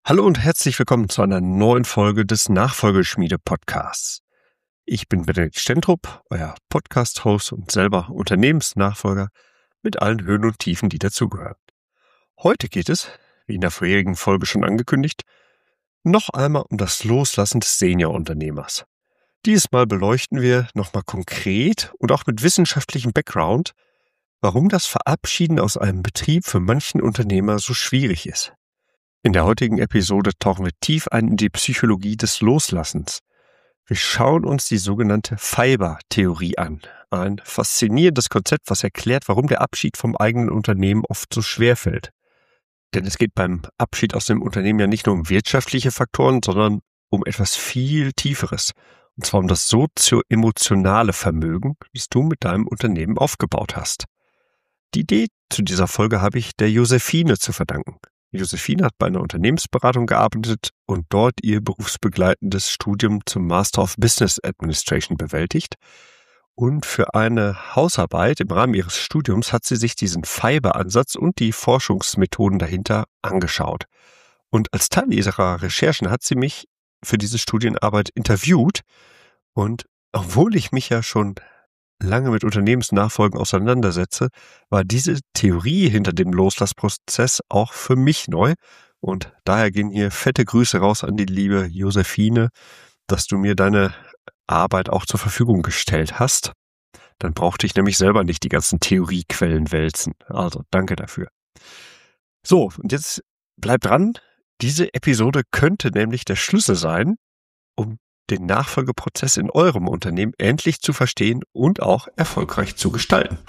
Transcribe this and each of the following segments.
Hallo und herzlich willkommen zu einer neuen Folge des Nachfolgeschmiede-Podcasts. Ich bin Benedikt Stentrup, euer Podcast-Host und selber Unternehmensnachfolger mit allen Höhen und Tiefen, die dazugehören. Heute geht es, wie in der vorherigen Folge schon angekündigt, noch einmal um das Loslassen des Seniorunternehmers. Dieses Mal beleuchten wir nochmal konkret und auch mit wissenschaftlichem Background, warum das Verabschieden aus einem Betrieb für manchen Unternehmer so schwierig ist. In der heutigen Episode tauchen wir tief ein in die Psychologie des Loslassens. Wir schauen uns die sogenannte Fiber-Theorie an. Ein faszinierendes Konzept, was erklärt, warum der Abschied vom eigenen Unternehmen oft so schwer fällt. Denn es geht beim Abschied aus dem Unternehmen ja nicht nur um wirtschaftliche Faktoren, sondern um etwas viel Tieferes. Und zwar um das sozio-emotionale Vermögen, das du mit deinem Unternehmen aufgebaut hast. Die Idee zu dieser Folge habe ich der Josephine zu verdanken. Josephine hat bei einer Unternehmensberatung gearbeitet und dort ihr berufsbegleitendes Studium zum Master of Business Administration bewältigt. Und für eine Hausarbeit im Rahmen ihres Studiums hat sie sich diesen Fiber-Ansatz und die Forschungsmethoden dahinter angeschaut. Und als Teil ihrer Recherchen hat sie mich für diese Studienarbeit interviewt. Und obwohl ich mich ja schon lange mit Unternehmensnachfolgen auseinandersetze, war diese Theorie hinter dem Loslassprozess auch für mich neu. Und daher gehen hier fette Grüße raus an die liebe Josephine, dass du mir deine Arbeit auch zur Verfügung gestellt hast. Dann brauchte ich nämlich selber nicht die ganzen Theoriequellen wälzen. Also danke dafür. So, und jetzt bleibt dran. Diese Episode könnte nämlich der Schlüssel sein, um den Nachfolgeprozess in eurem Unternehmen endlich zu verstehen und auch erfolgreich zu gestalten.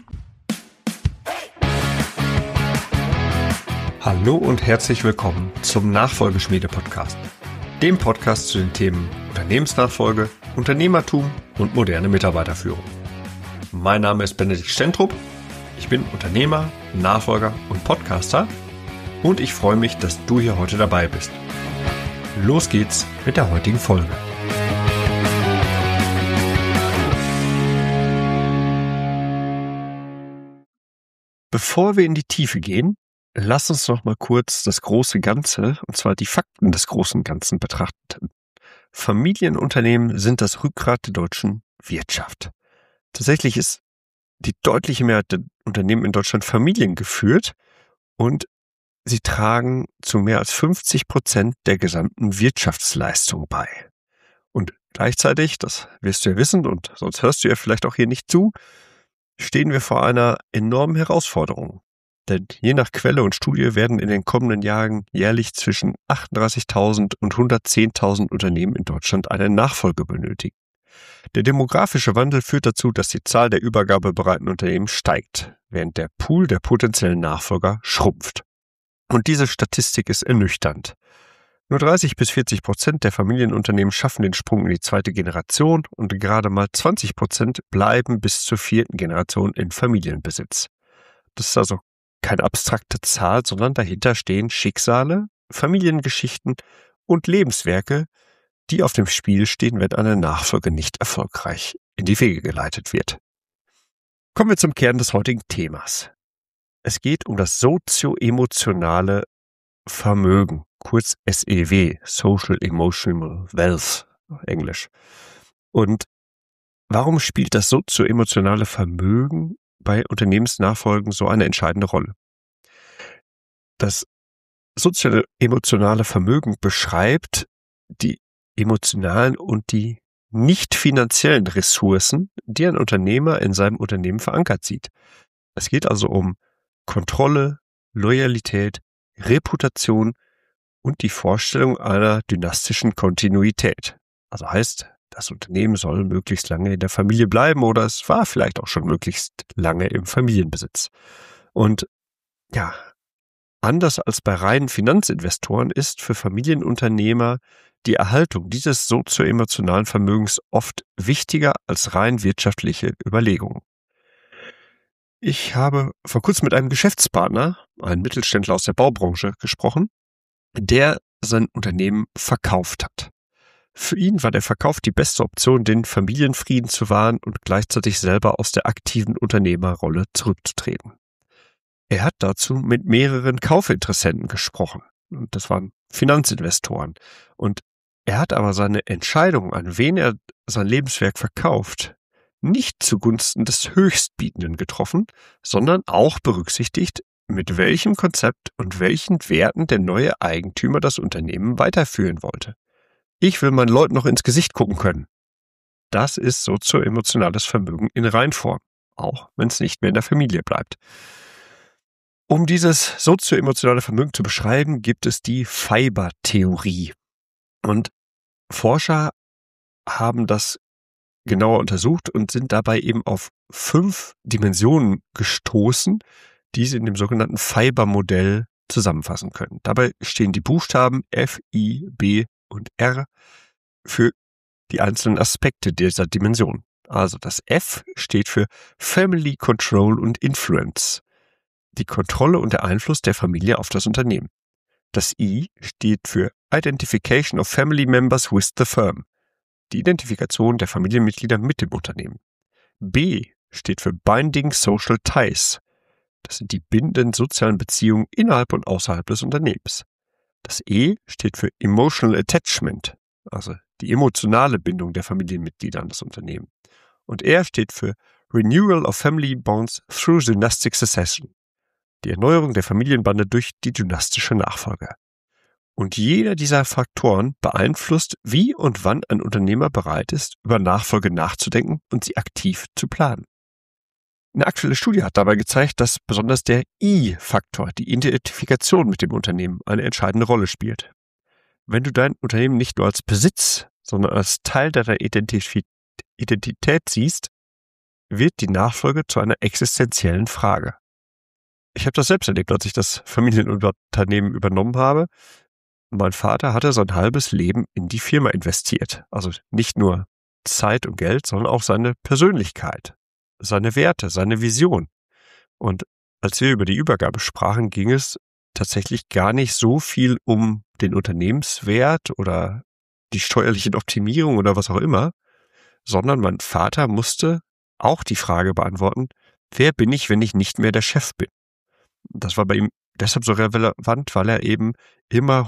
Hallo und herzlich willkommen zum Nachfolgeschmiede-Podcast, dem Podcast zu den Themen Unternehmensnachfolge, Unternehmertum und moderne Mitarbeiterführung. Mein Name ist Benedikt Stentrup, ich bin Unternehmer, Nachfolger und Podcaster und ich freue mich, dass du hier heute dabei bist. Los geht's mit der heutigen Folge. Bevor wir in die Tiefe gehen, lass uns noch mal kurz das große Ganze, und zwar die Fakten des großen Ganzen betrachten. Familienunternehmen sind das Rückgrat der deutschen Wirtschaft. Tatsächlich ist die deutliche Mehrheit der Unternehmen in Deutschland familiengeführt und sie tragen zu mehr als 50% der gesamten Wirtschaftsleistung bei. Und gleichzeitig, das wirst du ja wissen und sonst hörst du ja vielleicht auch hier nicht zu, stehen wir vor einer enormen Herausforderung. Denn je nach Quelle und Studie werden in den kommenden Jahren jährlich zwischen 38.000 und 110.000 Unternehmen in Deutschland eine Nachfolge benötigen. Der demografische Wandel führt dazu, dass die Zahl der übergabebereiten Unternehmen steigt, während der Pool der potenziellen Nachfolger schrumpft. Und diese Statistik ist ernüchternd. Nur 30-40% der Familienunternehmen schaffen den Sprung in die zweite Generation und gerade mal 20% bleiben bis zur vierten Generation in Familienbesitz. Das ist also keine abstrakte Zahl, sondern dahinter stehen Schicksale, Familiengeschichten und Lebenswerke, die auf dem Spiel stehen, wenn eine Nachfolge nicht erfolgreich in die Wege geleitet wird. Kommen wir zum Kern des heutigen Themas. Es geht um das sozio-emotionale Vermögen, kurz SEW, Social Emotional Wealth, Englisch. Und warum spielt das sozio-emotionale Vermögen bei Unternehmensnachfolgen so eine entscheidende Rolle? Das sozio-emotionale Vermögen beschreibt die emotionalen und die nicht finanziellen Ressourcen, die ein Unternehmer in seinem Unternehmen verankert sieht. Es geht also um Kontrolle, Loyalität, Reputation und die Vorstellung einer dynastischen Kontinuität. Also heißt, das Unternehmen soll möglichst lange in der Familie bleiben oder es war vielleicht auch schon möglichst lange im Familienbesitz. Und ja, anders als bei reinen Finanzinvestoren ist für Familienunternehmer die Erhaltung dieses sozio-emotionalen Vermögens oft wichtiger als rein wirtschaftliche Überlegungen. Ich habe vor kurzem mit einem Geschäftspartner, einem Mittelständler aus der Baubranche, gesprochen, der sein Unternehmen verkauft hat. Für ihn war der Verkauf die beste Option, den Familienfrieden zu wahren und gleichzeitig selber aus der aktiven Unternehmerrolle zurückzutreten. Er hat dazu mit mehreren Kaufinteressenten gesprochen. Und das waren Finanzinvestoren. Und er hat aber seine Entscheidung, an wen er sein Lebenswerk verkauft, nicht zugunsten des Höchstbietenden getroffen, sondern auch berücksichtigt, mit welchem Konzept und welchen Werten der neue Eigentümer das Unternehmen weiterführen wollte. Ich will meinen Leuten noch ins Gesicht gucken können. Das ist sozioemotionales Vermögen in Reinform, auch wenn es nicht mehr in der Familie bleibt. Um dieses sozioemotionale Vermögen zu beschreiben, gibt es die Fiber-Theorie. Und Forscher haben das genauer untersucht und sind dabei eben auf 5 Dimensionen gestoßen, die sie in dem sogenannten Fiber-Modell zusammenfassen können. Dabei stehen die Buchstaben F, I, B und R für die einzelnen Aspekte dieser Dimension. Also das F steht für Family Control und Influence, die Kontrolle und der Einfluss der Familie auf das Unternehmen. Das I steht für Identification of Family Members with the Firm, die Identifikation der Familienmitglieder mit dem Unternehmen. B steht für Binding Social Ties. Das sind die bindenden sozialen Beziehungen innerhalb und außerhalb des Unternehmens. Das E steht für Emotional Attachment, also die emotionale Bindung der Familienmitglieder an das Unternehmen. Und R steht für Renewal of Family Bonds through Dynastic Succession, die Erneuerung der Familienbande durch die dynastische Nachfolge. Und jeder dieser Faktoren beeinflusst, wie und wann ein Unternehmer bereit ist, über Nachfolge nachzudenken und sie aktiv zu planen. Eine aktuelle Studie hat dabei gezeigt, dass besonders der I-Faktor, die Identifikation mit dem Unternehmen, eine entscheidende Rolle spielt. Wenn du dein Unternehmen nicht nur als Besitz, sondern als Teil deiner Identität siehst, wird die Nachfolge zu einer existenziellen Frage. Ich habe das selbst erlebt, als ich das Familienunternehmen übernommen habe. Mein Vater hatte sein halbes Leben in die Firma investiert. Also nicht nur Zeit und Geld, sondern auch seine Persönlichkeit, seine Werte, seine Vision. Und als wir über die Übergabe sprachen, ging es tatsächlich gar nicht so viel um den Unternehmenswert oder die steuerliche Optimierung oder was auch immer, sondern mein Vater musste auch die Frage beantworten, wer bin ich, wenn ich nicht mehr der Chef bin? Das war bei ihm deshalb so relevant, weil er eben immer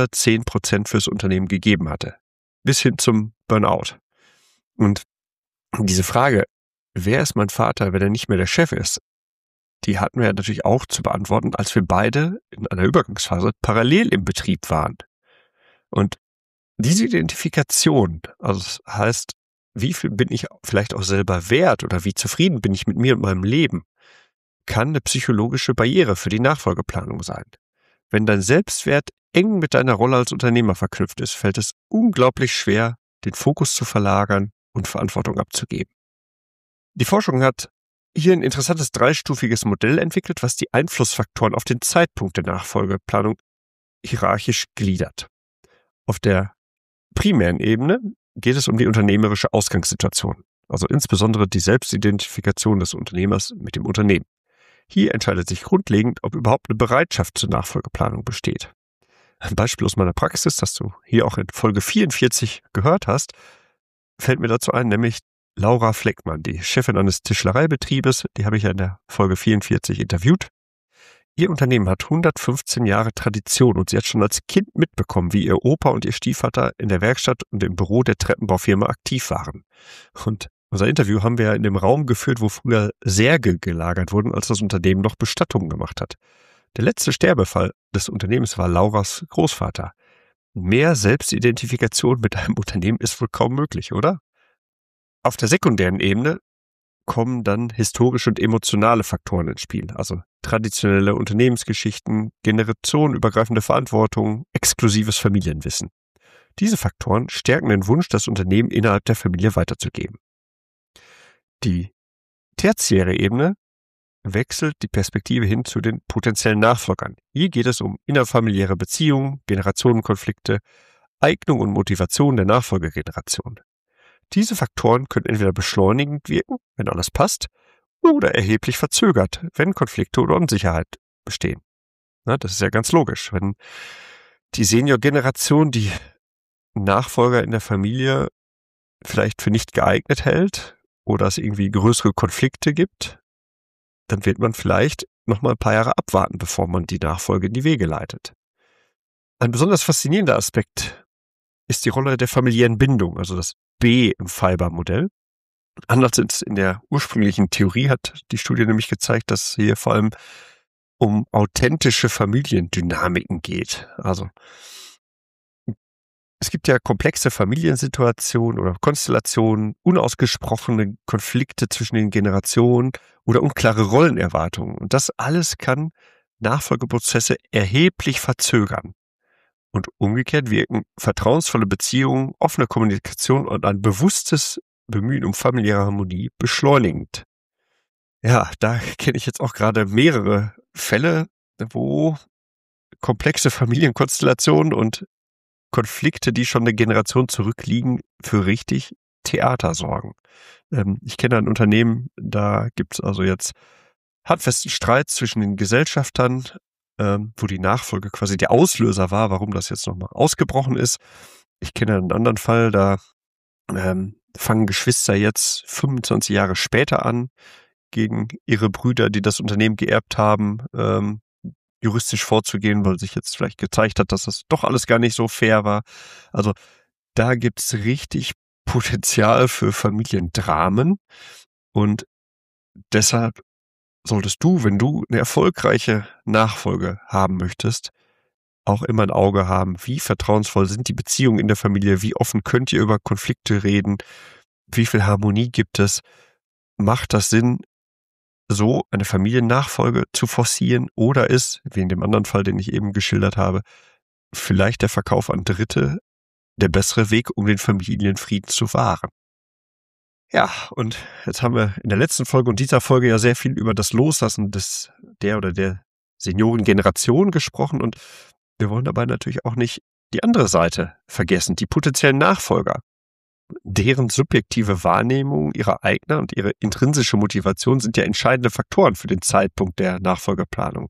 110% fürs Unternehmen gegeben hatte. Bis hin zum Burnout. Und diese Frage, wer ist mein Vater, wenn er nicht mehr der Chef ist, die hatten wir natürlich auch zu beantworten, als wir beide in einer Übergangsphase parallel im Betrieb waren. Und diese Identifikation, also das heißt, wie viel bin ich vielleicht auch selber wert oder wie zufrieden bin ich mit mir und meinem Leben, kann eine psychologische Barriere für die Nachfolgeplanung sein. Wenn dein Selbstwert eng mit deiner Rolle als Unternehmer verknüpft ist, fällt es unglaublich schwer, den Fokus zu verlagern und Verantwortung abzugeben. Die Forschung hat hier ein interessantes 3-stufiges Modell entwickelt, was die Einflussfaktoren auf den Zeitpunkt der Nachfolgeplanung hierarchisch gliedert. Auf der primären Ebene geht es um die unternehmerische Ausgangssituation, also insbesondere die Selbstidentifikation des Unternehmers mit dem Unternehmen. Hier entscheidet sich grundlegend, ob überhaupt eine Bereitschaft zur Nachfolgeplanung besteht. Ein Beispiel aus meiner Praxis, das du hier auch in Folge 44 gehört hast, fällt mir dazu ein, nämlich Laura Fleckmann, die Chefin eines Tischlereibetriebes, die habe ich ja in der Folge 44 interviewt. Ihr Unternehmen hat 115 Jahre Tradition und sie hat schon als Kind mitbekommen, wie ihr Opa und ihr Stiefvater in der Werkstatt und im Büro der Treppenbaufirma aktiv waren. Und unser Interview haben wir ja in dem Raum geführt, wo früher Särge gelagert wurden, als das Unternehmen noch Bestattungen gemacht hat. Der letzte Sterbefall des Unternehmens war Lauras Großvater. Mehr Selbstidentifikation mit einem Unternehmen ist wohl kaum möglich, oder? Auf der sekundären Ebene kommen dann historische und emotionale Faktoren ins Spiel, also traditionelle Unternehmensgeschichten, generationenübergreifende Verantwortung, exklusives Familienwissen. Diese Faktoren stärken den Wunsch, das Unternehmen innerhalb der Familie weiterzugeben. Die tertiäre Ebene wechselt die Perspektive hin zu den potenziellen Nachfolgern. Hier geht es um innerfamiliäre Beziehungen, Generationenkonflikte, Eignung und Motivation der Nachfolgegeneration. Diese Faktoren können entweder beschleunigend wirken, wenn alles passt, oder erheblich verzögert, wenn Konflikte oder Unsicherheit bestehen. Na, das ist ja ganz logisch. Wenn die Senior-Generation die Nachfolger in der Familie vielleicht für nicht geeignet hält oder es irgendwie größere Konflikte gibt, dann wird man vielleicht noch mal ein paar Jahre abwarten, bevor man die Nachfolge in die Wege leitet. Ein besonders faszinierender Aspekt ist die Rolle der familiären Bindung, also das B im Fiber-Modell. Anders als in der ursprünglichen Theorie hat die Studie nämlich gezeigt, dass hier vor allem um authentische Familiendynamiken geht. Also es gibt ja komplexe Familiensituationen oder Konstellationen, unausgesprochene Konflikte zwischen den Generationen oder unklare Rollenerwartungen. Und das alles kann Nachfolgeprozesse erheblich verzögern. Und umgekehrt wirken vertrauensvolle Beziehungen, offene Kommunikation und ein bewusstes Bemühen um familiäre Harmonie beschleunigend. Ja, da kenne ich jetzt auch gerade mehrere Fälle, wo komplexe Familienkonstellationen und Konflikte, die schon eine Generation zurückliegen, für richtig Theater sorgen. Ich kenne ein Unternehmen, da gibt's also jetzt handfesten Streit zwischen den Gesellschaftern, wo die Nachfolge quasi der Auslöser war, warum das jetzt nochmal ausgebrochen ist. Ich kenne einen anderen Fall, da fangen Geschwister jetzt 25 Jahre später an, gegen ihre Brüder, die das Unternehmen geerbt haben, juristisch vorzugehen, weil sich jetzt vielleicht gezeigt hat, dass das doch alles gar nicht so fair war. Also da gibt's richtig Potenzial für Familiendramen und deshalb solltest du, wenn du eine erfolgreiche Nachfolge haben möchtest, auch immer ein Auge haben, wie vertrauensvoll sind die Beziehungen in der Familie, wie offen könnt ihr über Konflikte reden, wie viel Harmonie gibt es, macht das Sinn, so eine Familiennachfolge zu forcieren oder ist, wie in dem anderen Fall, den ich eben geschildert habe, vielleicht der Verkauf an Dritte der bessere Weg, um den Familienfrieden zu wahren. Ja, und jetzt haben wir in der letzten Folge und dieser Folge ja sehr viel über das Loslassen der oder der Seniorengeneration gesprochen und wir wollen dabei natürlich auch nicht die andere Seite vergessen, die potenziellen Nachfolger. Deren subjektive Wahrnehmung ihrer Eigner und ihre intrinsische Motivation sind ja entscheidende Faktoren für den Zeitpunkt der Nachfolgeplanung.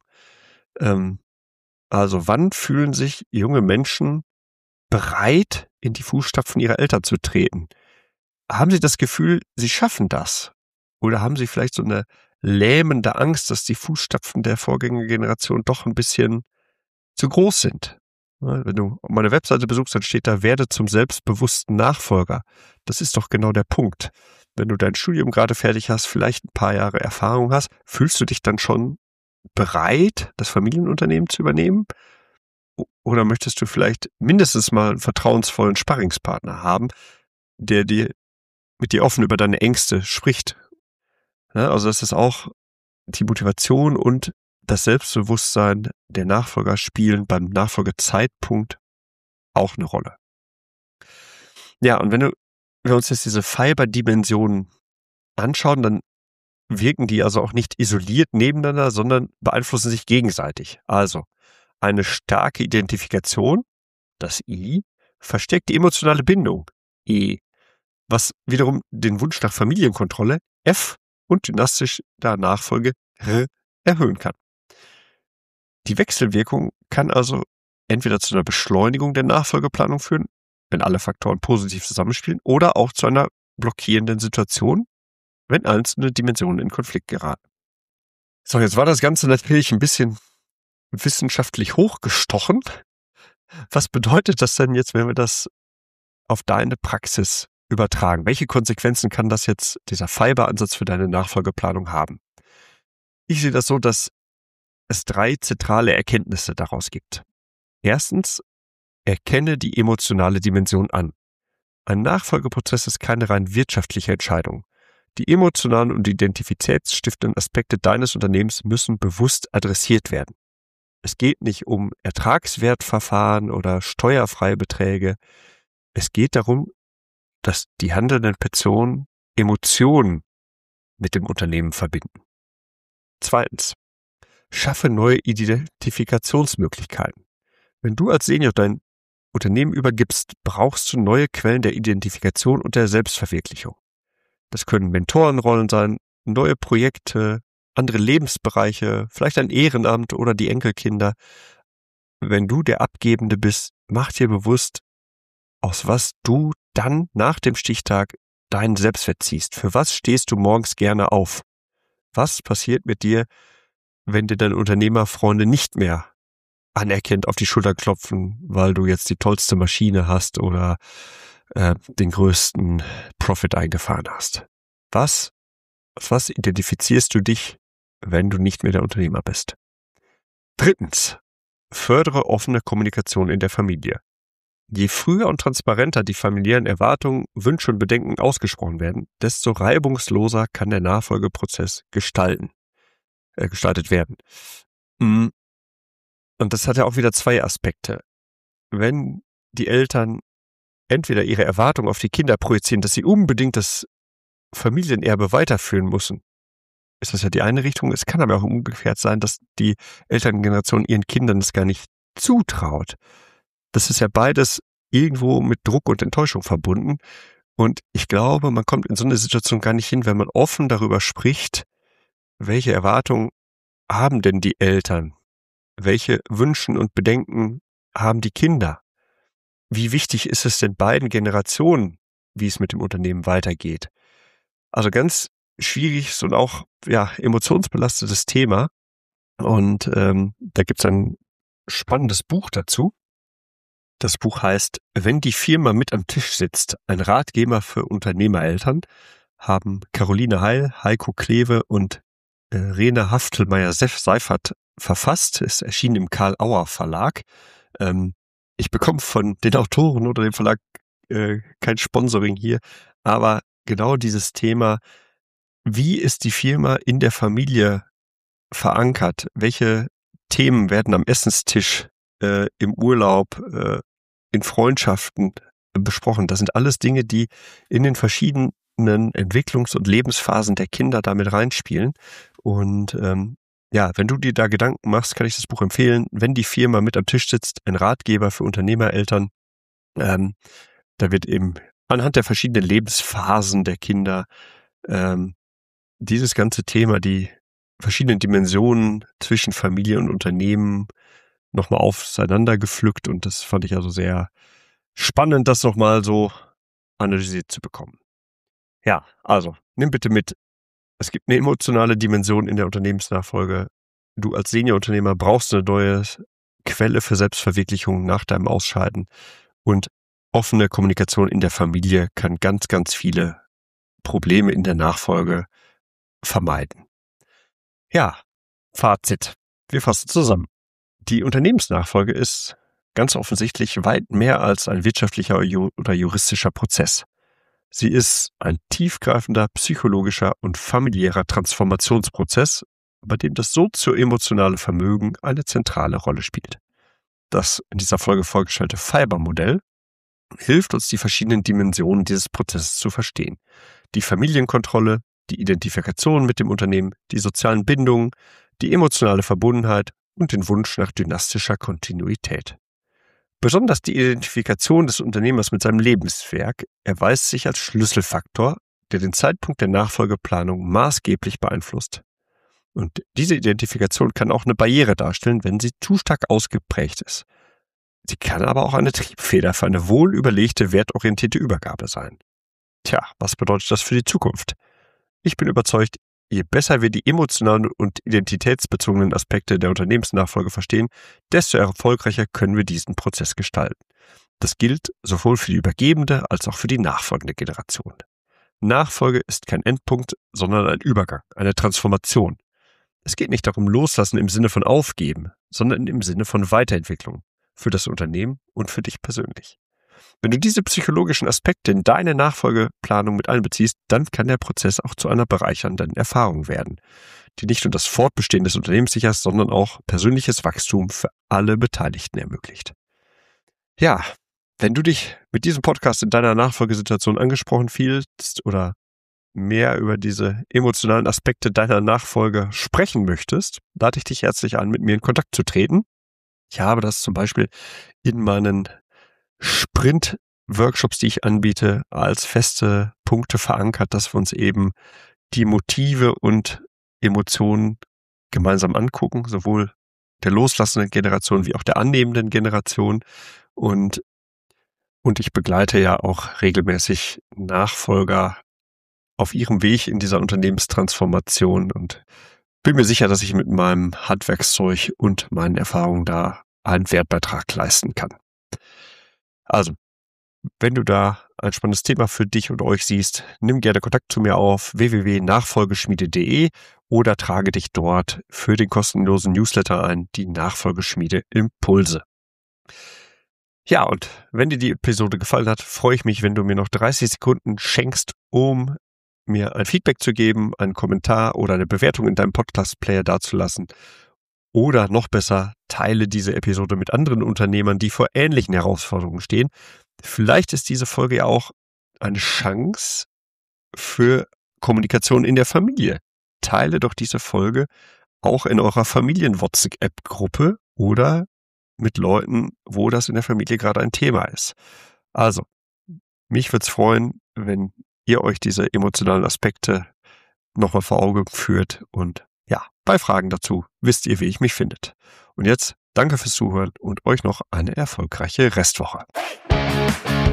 Also wann fühlen sich junge Menschen bereit, in die Fußstapfen ihrer Eltern zu treten? Haben sie das Gefühl, sie schaffen das? Oder haben sie vielleicht so eine lähmende Angst, dass die Fußstapfen der Vorgängergeneration doch ein bisschen zu groß sind? Wenn du meine Webseite besuchst, dann steht da, werde zum selbstbewussten Nachfolger. Das ist doch genau der Punkt. Wenn du dein Studium gerade fertig hast, vielleicht ein paar Jahre Erfahrung hast, fühlst du dich dann schon bereit, das Familienunternehmen zu übernehmen? Oder möchtest du vielleicht mindestens mal einen vertrauensvollen Sparringspartner haben, der mit dir offen über deine Ängste spricht? Ja, also das ist auch die Motivation und das Selbstbewusstsein der Nachfolger spielen beim Nachfolgezeitpunkt auch eine Rolle. Ja, und wenn wir uns jetzt diese Fiber-Dimensionen anschauen, dann wirken die also auch nicht isoliert nebeneinander, sondern beeinflussen sich gegenseitig. Also eine starke Identifikation, das I, verstärkt die emotionale Bindung, E, was wiederum den Wunsch nach Familienkontrolle, F, und dynastischer Nachfolge, R, erhöhen kann. Die Wechselwirkung kann also entweder zu einer Beschleunigung der Nachfolgeplanung führen, wenn alle Faktoren positiv zusammenspielen, oder auch zu einer blockierenden Situation, wenn einzelne Dimensionen in Konflikt geraten. So, jetzt war das Ganze natürlich ein bisschen wissenschaftlich hochgestochen. Was bedeutet das denn jetzt, wenn wir das auf deine Praxis übertragen? Welche Konsequenzen kann das jetzt, dieser Fiber-Ansatz für deine Nachfolgeplanung haben? Ich sehe das so, dass es 3 zentrale Erkenntnisse daraus gibt. Erstens, erkenne die emotionale Dimension an. Ein Nachfolgeprozess ist keine rein wirtschaftliche Entscheidung. Die emotionalen und identitätsstiftenden Aspekte deines Unternehmens müssen bewusst adressiert werden. Es geht nicht um Ertragswertverfahren oder steuerfreie Beträge. Es geht darum, dass die handelnden Personen Emotionen mit dem Unternehmen verbinden. Zweitens, schaffe neue Identifikationsmöglichkeiten. Wenn du als Senior dein Unternehmen übergibst, brauchst du neue Quellen der Identifikation und der Selbstverwirklichung. Das können Mentorenrollen sein, neue Projekte, andere Lebensbereiche, vielleicht ein Ehrenamt oder die Enkelkinder. Wenn du der Abgebende bist, mach dir bewusst, aus was du dann nach dem Stichtag deinen Selbstwert ziehst. Für was stehst du morgens gerne auf? Was passiert mit dir, wenn dir deine Unternehmerfreunde nicht mehr anerkennend auf die Schulter klopfen, weil du jetzt die tollste Maschine hast oder den größten Profit eingefahren hast. Was identifizierst du dich, wenn du nicht mehr der Unternehmer bist? 3. Fördere offene Kommunikation in der Familie. Je früher und transparenter die familiären Erwartungen, Wünsche und Bedenken ausgesprochen werden, desto reibungsloser kann der Nachfolgeprozess gestaltet werden. Und das hat ja auch wieder 2 Aspekte. Wenn die Eltern entweder ihre Erwartungen auf die Kinder projizieren, dass sie unbedingt das Familienerbe weiterführen müssen, ist das ja die eine Richtung. Es kann aber auch umgekehrt sein, dass die Elterngeneration ihren Kindern das gar nicht zutraut. Das ist ja beides irgendwo mit Druck und Enttäuschung verbunden. Und ich glaube, man kommt in so eine Situation gar nicht hin, wenn man offen darüber spricht, welche Erwartungen haben denn die Eltern? Welche Wünschen und Bedenken haben die Kinder? Wie wichtig ist es denn beiden Generationen, wie es mit dem Unternehmen weitergeht? Also ganz schwieriges und auch emotionsbelastetes Thema. Und da gibt es ein spannendes Buch dazu. Das Buch heißt Wenn die Firma mit am Tisch sitzt, ein Ratgeber für Unternehmereltern, haben Caroline Heil, Heiko Kleve und Rena Haftelmeier-Seifert verfasst. Es erschien im Karl-Auer Verlag. Ich bekomme von den Autoren oder dem Verlag kein Sponsoring hier, aber genau dieses Thema, wie ist die Firma in der Familie verankert? Welche Themen werden am Essenstisch, im Urlaub, in Freundschaften besprochen? Das sind alles Dinge, die in den verschiedenen Entwicklungs- und Lebensphasen der Kinder damit reinspielen. Und wenn du dir da Gedanken machst, kann ich das Buch empfehlen. Wenn die Firma mit am Tisch sitzt, ein Ratgeber für Unternehmereltern. Da wird eben anhand der verschiedenen Lebensphasen der Kinder dieses ganze Thema, die verschiedenen Dimensionen zwischen Familie und Unternehmen nochmal auseinandergepflückt. Und das fand ich also sehr spannend, das nochmal so analysiert zu bekommen. Ja, also nimm bitte mit. Es gibt eine emotionale Dimension in der Unternehmensnachfolge. Du als Seniorunternehmer brauchst eine neue Quelle für Selbstverwirklichung nach deinem Ausscheiden. Und offene Kommunikation in der Familie kann ganz, ganz viele Probleme in der Nachfolge vermeiden. Ja, Fazit. Wir fassen zusammen. Die Unternehmensnachfolge ist ganz offensichtlich weit mehr als ein wirtschaftlicher oder juristischer Prozess. Sie ist ein tiefgreifender psychologischer und familiärer Transformationsprozess, bei dem das sozio-emotionale Vermögen eine zentrale Rolle spielt. Das in dieser Folge vorgestellte Fiber-Modell hilft uns, die verschiedenen Dimensionen dieses Prozesses zu verstehen. Die Familienkontrolle, die Identifikation mit dem Unternehmen, die sozialen Bindungen, die emotionale Verbundenheit und den Wunsch nach dynastischer Kontinuität. Besonders die Identifikation des Unternehmers mit seinem Lebenswerk erweist sich als Schlüsselfaktor, der den Zeitpunkt der Nachfolgeplanung maßgeblich beeinflusst. Und diese Identifikation kann auch eine Barriere darstellen, wenn sie zu stark ausgeprägt ist. Sie kann aber auch eine Triebfeder für eine wohlüberlegte, wertorientierte Übergabe sein. Tja, was bedeutet das für die Zukunft? Ich bin überzeugt, je besser wir die emotionalen und identitätsbezogenen Aspekte der Unternehmensnachfolge verstehen, desto erfolgreicher können wir diesen Prozess gestalten. Das gilt sowohl für die übergebende als auch für die nachfolgende Generation. Nachfolge ist kein Endpunkt, sondern ein Übergang, eine Transformation. Es geht nicht darum, loslassen im Sinne von aufgeben, sondern im Sinne von Weiterentwicklung für das Unternehmen und für dich persönlich. Wenn du diese psychologischen Aspekte in deine Nachfolgeplanung mit einbeziehst, dann kann der Prozess auch zu einer bereichernden Erfahrung werden, die nicht nur das Fortbestehen des Unternehmens sichert, sondern auch persönliches Wachstum für alle Beteiligten ermöglicht. Ja, wenn du dich mit diesem Podcast in deiner Nachfolgesituation angesprochen fühlst oder mehr über diese emotionalen Aspekte deiner Nachfolge sprechen möchtest, lade ich dich herzlich ein, mit mir in Kontakt zu treten. Ich habe das zum Beispiel in meinen Sprint-Workshops, die ich anbiete, als feste Punkte verankert, dass wir uns eben die Motive und Emotionen gemeinsam angucken, sowohl der loslassenden Generation wie auch der annehmenden Generation. Und ich begleite ja auch regelmäßig Nachfolger auf ihrem Weg in dieser Unternehmenstransformation und bin mir sicher, dass ich mit meinem Handwerkszeug und meinen Erfahrungen da einen Wertbeitrag leisten kann. Also, wenn du da ein spannendes Thema für dich und euch siehst, nimm gerne Kontakt zu mir auf www.nachfolgeschmiede.de oder trage dich dort für den kostenlosen Newsletter ein, die Nachfolgeschmiede Impulse. Ja, und wenn dir die Episode gefallen hat, freue ich mich, wenn du mir noch 30 Sekunden schenkst, um mir ein Feedback zu geben, einen Kommentar oder eine Bewertung in deinem Podcast-Player dazulassen. Oder noch besser, teile diese Episode mit anderen Unternehmern, die vor ähnlichen Herausforderungen stehen. Vielleicht ist diese Folge ja auch eine Chance für Kommunikation in der Familie. Teile doch diese Folge auch in eurer Familien-WhatsApp-Gruppe oder mit Leuten, wo das in der Familie gerade ein Thema ist. Also, mich würde es freuen, wenn ihr euch diese emotionalen Aspekte nochmal vor Augen führt und ja, bei Fragen dazu wisst ihr, wie ich mich findet. Und jetzt danke fürs Zuhören und euch noch eine erfolgreiche Restwoche.